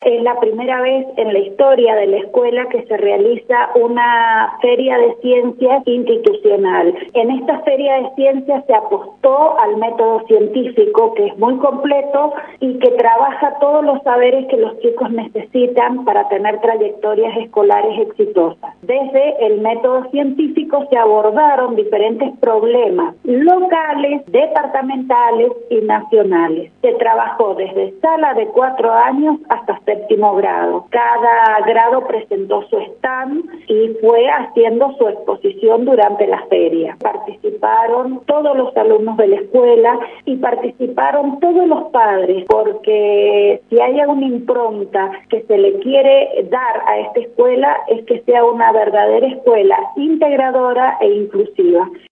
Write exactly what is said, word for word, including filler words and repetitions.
Es la primera vez en la historia de la escuela que se realiza una feria de ciencias institucional. En esta feria de ciencias se apostó al método científico, que es muy completo y que trabaja todos los saberes que los chicos necesitan para tener trayectorias escolares exitosas. Desde el método científico se abordaron diferentes problemas locales, departamentales y nacionales. Se trabajó desde sala de cuatro años hasta séptimo grado. Cada grado presentó su stand y fue haciendo su exposición durante la feria. Participaron todos los alumnos de la escuela y participaron todos los padres, porque si hay una impronta que se le quiere dar a esta escuela es que sea una verdadera escuela integradora e inclusiva.